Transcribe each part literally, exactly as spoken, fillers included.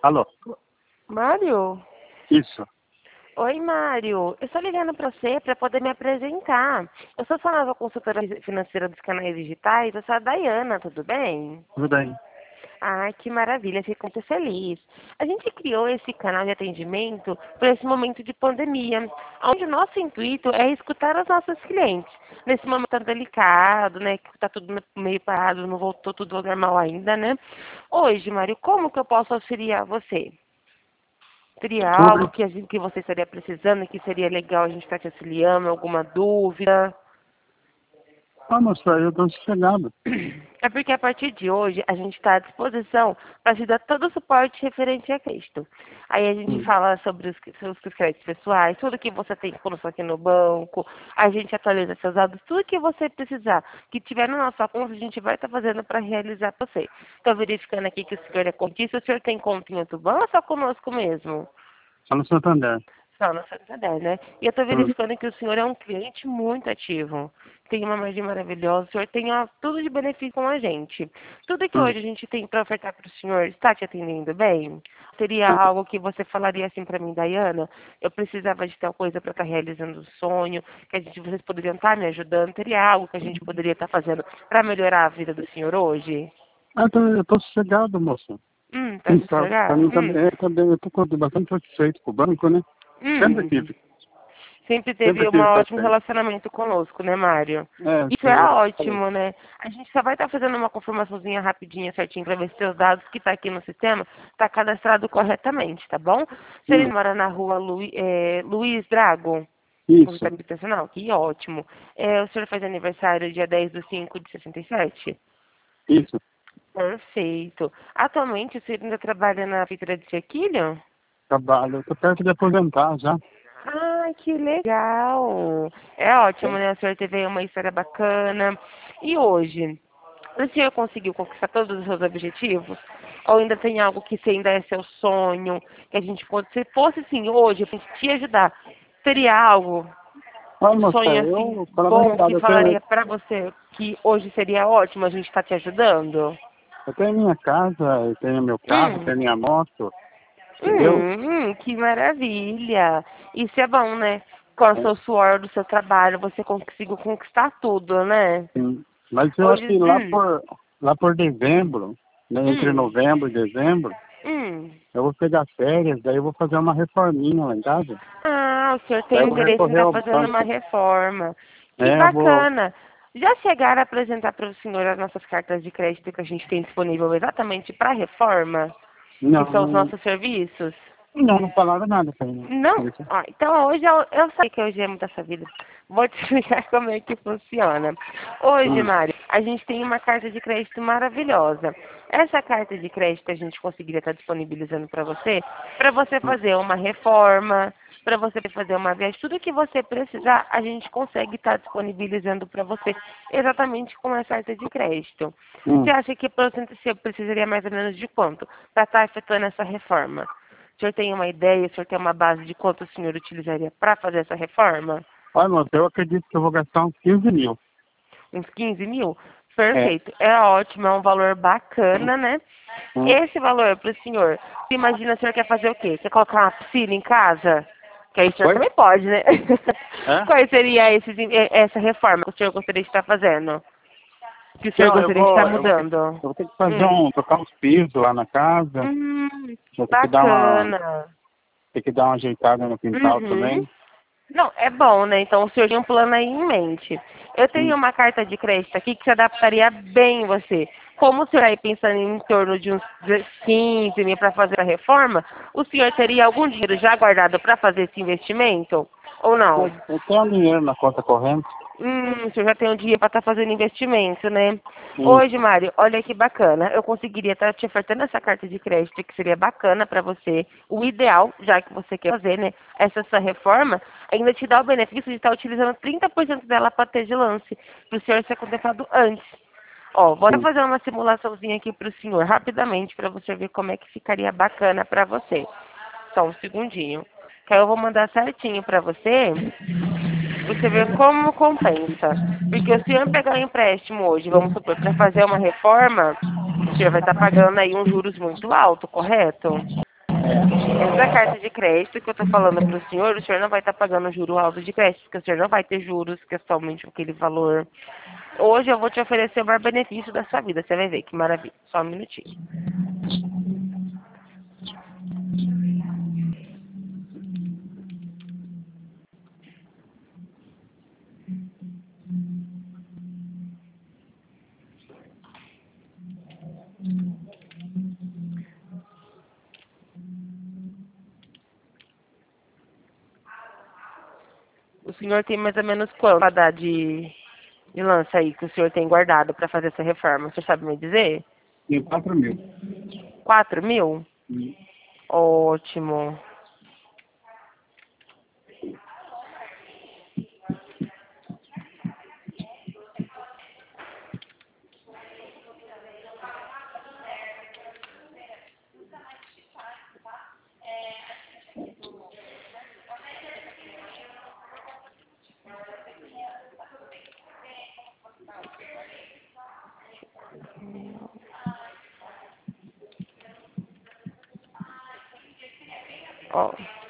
Alô? Mário? Isso. Oi, Mário. Eu estou ligando para você para poder me apresentar. Eu sou sua nova consultora financeira dos canais digitais. Eu sou a Dayana, tudo bem? Tudo bem. Ah, que maravilha, fico muito feliz. A gente criou esse canal de atendimento por esse momento de pandemia, onde o nosso intuito é escutar os nossos clientes. Nesse momento tão delicado, né, que está tudo meio parado, não voltou tudo ao normal ainda, né? Hoje, Mário, como que eu posso auxiliar você? Teria algo Tudo. que, a gente, que você estaria precisando, que seria legal a gente estar te auxiliando, alguma dúvida? Ah, moça, eu estou sossegado. É porque a partir de hoje a gente está à disposição para te dar todo o suporte referente a crédito. Aí a gente Hum. fala sobre os, sobre os créditos pessoais, tudo que você tem conosco aqui no banco, a gente atualiza seus dados, tudo que você precisar, que tiver na nossa conta, a gente vai estar fazendo para realizar para você. Estou verificando aqui que o senhor é contista, o senhor tem conta em outro banco ou só conosco mesmo? Só no Santander. Só no Santander, né? E eu estou Hum. verificando que o senhor é um cliente muito ativo. Tem uma margem maravilhosa, o senhor tem ó, tudo de benefício com a gente. Tudo que Hum. hoje a gente tem para ofertar para o senhor está te atendendo bem? Seria algo que você falaria assim para mim, Dayana? Eu precisava de tal coisa para estar realizando o sonho, que a gente, vocês poderiam estar me ajudando? Teria algo que a gente poderia estar fazendo para melhorar a vida do senhor hoje? Ah, eu tô, eu tô sossegado, moça. Hum, tá Então, pra sossegado? mim Hum, também, é, também eu tô com- bastante satisfeito com o banco, né? Sempre hum. tive. Sempre Sempre teve um tive ótimo satisfeito. relacionamento conosco, né, Mário? É, Isso sim, é eu falei. ótimo, né? A gente só vai estar fazendo uma confirmaçãozinha rapidinha, certinho, para ver se seus dados que tá aqui no sistema tá cadastrado corretamente, tá bom? Se ele Hum. mora na rua Lu, é, Luiz Drago, no Isso, sistema habitacional, que ótimo. É, o senhor faz aniversário dia dez de cinco de sessenta e sete? isso. Perfeito. Atualmente, o senhor ainda trabalha na feitura de Cerquilho? Trabalho. Eu tô perto de aposentar já. Ah, que legal! É ótimo, É. né? O senhor teve aí uma história bacana. E hoje, o senhor conseguiu conquistar todos os seus objetivos? Ou ainda tem algo que se ainda é seu sonho, que a gente pode, se fosse assim, hoje, pra gente te ajudar, teria algo, Ah, um moça, sonho assim, eu, fala a bom, que verdade, eu tenho, falaria pra você que hoje seria ótimo a gente estar te ajudando? eu tenho minha casa, eu tenho meu carro, Hum. tenho minha moto, entendeu? Hum, que maravilha. Isso é bom, né? Com o É, seu suor do seu trabalho, você conseguiu conquistar tudo, né? sim. Mas eu acho Hoje, que lá hum, por, lá por dezembro, né, entre hum, novembro e dezembro, hum. eu vou pegar férias, daí eu vou fazer uma reforminha lá em casa. Ah, o senhor Daí tem eu vou interesse em recorrer estar ao fazendo uma banco. reforma. Que É, eu vou. bacana. Já chegaram a apresentar para o senhor as nossas cartas de crédito que a gente tem disponível exatamente para reforma? Que Não, são os não, nossos serviços? não, não falaram nada pra mim. Não? Isso. Ah, então hoje eu, eu sei que hoje é muita essa vida. Vou te explicar como é que funciona. Hoje, Hum, Mário, a gente tem uma carta de crédito maravilhosa. Essa carta de crédito a gente conseguiria estar disponibilizando para você, para você hum, fazer uma reforma, para você fazer uma viagem, tudo que você precisar, a gente consegue estar disponibilizando para você exatamente com essa carta de crédito. Você hum. acha que por cento você precisaria mais ou menos de quanto para estar efetuando essa reforma? O senhor tem uma ideia, o senhor tem uma base de quanto o senhor utilizaria para fazer essa reforma? Olha, moça, eu acredito que eu vou gastar uns quinze mil. Uns quinze mil? É. Perfeito. É ótimo, é um valor bacana, né? Hum. Esse valor para o senhor, se imagina o senhor quer fazer o quê? Quer colocar uma piscina em casa? Que aí o senhor Oi? também pode, né? É? Qual seria esses, essa reforma que o senhor gostaria de estar fazendo? Que o senhor Não, eu gostaria de estar vou, eu vou ter, mudando? eu vou ter que fazer Hum. um, trocar uns pisos lá na casa. Hum, que Vou ter que dar uma, bacana. ter que dar uma ajeitada no quintal Uhum. também. Não, é bom, né? Então o senhor tem um plano aí em mente. Eu Hum. tenho uma carta de crédito aqui que se adaptaria bem em você. Como o senhor aí pensando em torno de uns quinze mil para fazer a reforma, o senhor teria algum dinheiro já guardado para fazer esse investimento? Ou não? Eu, eu tenho dinheiro na conta corrente. Hum, o senhor já tem um dia para estar fazendo investimento, né? Hoje, Isso. Mário, olha que bacana. Eu conseguiria estar te ofertando essa carta de crédito que seria bacana para você. O ideal, já que você quer fazer, né, essa sua reforma, ainda te dá o benefício de estar utilizando trinta por cento dela para ter de lance, para o senhor ser contemplado antes. Ó, vou até Hum. fazer uma simulaçãozinha aqui para o senhor, rapidamente, para você ver como é que ficaria bacana para você. Só um segundinho. Que aí eu vou mandar certinho para você. Você vê como compensa. Porque se o senhor pegar um empréstimo hoje, vamos supor, para fazer uma reforma, o senhor vai estar pagando aí um juros muito alto, correto? Essa carta de crédito que eu estou falando para o senhor, o senhor não vai estar pagando juro alto de crédito, porque o senhor não vai ter juros, que é somente aquele valor. Hoje eu vou te oferecer o maior benefício da sua vida, você vai ver que maravilha. Só um minutinho. O senhor tem mais ou menos quanto para dar de, de lança aí que o senhor tem guardado para fazer essa reforma? O senhor sabe me dizer? Tem quatro mil. Quatro mil? Hum. Ótimo. Ó.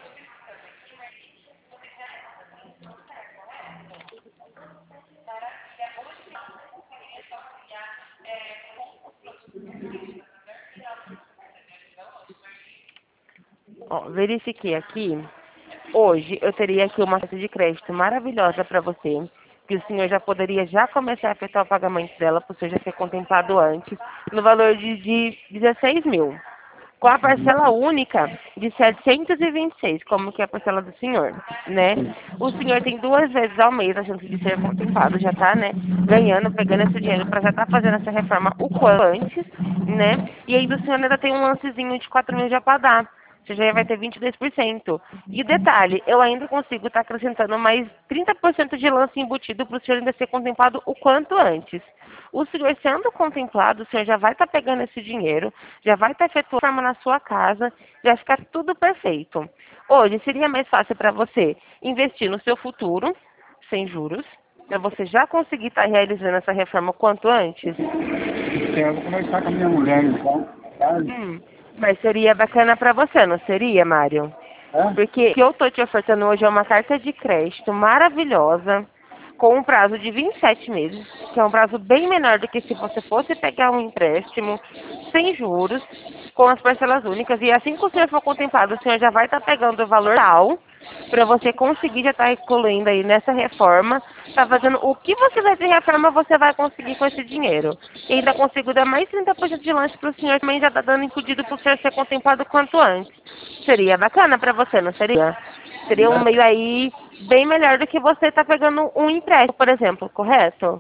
Ó, verifiquei aqui. Hoje eu teria aqui uma carta de crédito maravilhosa para você, que o senhor já poderia já começar a efetuar o pagamento dela, para o senhor já ser contemplado antes, no valor de, de dezesseis mil. Com a parcela única de setecentos e vinte e seis, como que é a parcela do senhor, né? O senhor tem duas vezes ao mês a chance de ser contemplado, já tá, né? Ganhando, pegando esse dinheiro para já estar tá fazendo essa reforma o quanto antes, né? E ainda o senhor ainda tem um lancezinho de quatro mil já para dar. Você já vai ter vinte e dois por cento. E detalhe, eu ainda consigo estar tá acrescentando mais trinta por cento de lance embutido para o senhor ainda ser contemplado o quanto antes. O senhor sendo contemplado, o senhor já vai estar tá pegando esse dinheiro, já vai estar tá efetuando a reforma na sua casa, já vai ficar tudo perfeito. Hoje seria mais fácil para você investir no seu futuro, sem juros, para você já conseguir estar tá realizando essa reforma o quanto antes. Eu vou conversar com a minha mulher, então. Tá? Hum. Mas seria bacana para você, não seria, Mário? É? Porque o que eu estou te ofertando hoje é uma carta de crédito maravilhosa, com um prazo de vinte e sete meses, que é um prazo bem menor do que se você fosse pegar um empréstimo sem juros, com as parcelas únicas. E assim que o senhor for contemplado, o senhor já vai estar tá pegando o valor tal para você conseguir já estar tá incluindo aí nessa reforma, tá fazendo o que você vai ter reforma, você vai conseguir com esse dinheiro. E ainda consigo dar mais trinta por cento de lanche para o senhor, também já está dando incluído para o senhor ser contemplado quanto antes. Seria bacana para você, não seria? Seria um meio aí bem melhor do que você estar tá pegando um empréstimo, por exemplo, correto?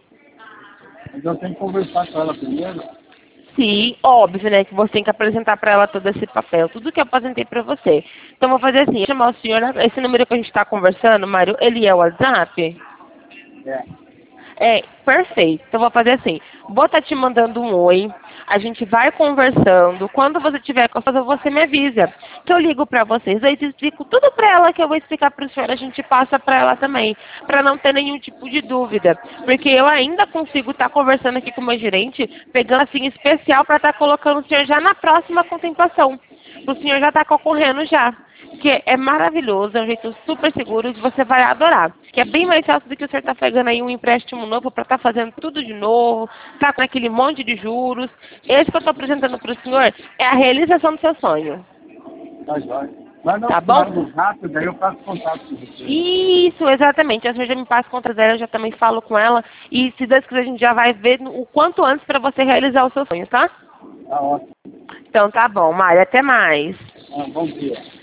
Mas eu tenho que conversar com ela primeiro. Sim, óbvio, né, que você tem que apresentar para ela todo esse papel, tudo que eu apresentei para você. Então, vou fazer assim, chamar o senhor, esse número que a gente está conversando, Mário, ele é o WhatsApp? É. É, perfeito. Então, vou fazer assim, vou estar te mandando um oi, a gente vai conversando, quando você tiver com coisa, você me avisa, que eu ligo para vocês, aí eu explico tudo para ela, que eu vou explicar para o senhor, a gente passa para ela também, para não ter nenhum tipo de dúvida, porque eu ainda consigo estar conversando aqui com o meu gerente, pegando assim especial para estar colocando o senhor já na próxima contemplação, o senhor já está concorrendo já. Que é maravilhoso, é um jeito super seguro e você vai adorar. Que é bem mais fácil do que o senhor estar tá pegando aí um empréstimo novo para estar tá fazendo tudo de novo, tá com aquele monte de juros. Esse que eu estou apresentando para o senhor é a realização do seu sonho. Tá jóia. Mas não, Tá bom? rápido, daí eu faço contato com você. Isso, exatamente. A senhora já me passa conta dela, eu já também falo com ela. E se Deus quiser, a gente já vai ver o quanto antes para você realizar o seu sonho, tá? Tá ótimo. Então tá bom, Mário. Até mais. Ah, bom dia.